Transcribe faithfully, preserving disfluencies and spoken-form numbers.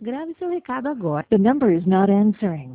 Grave seu recado agora. The number is not answering.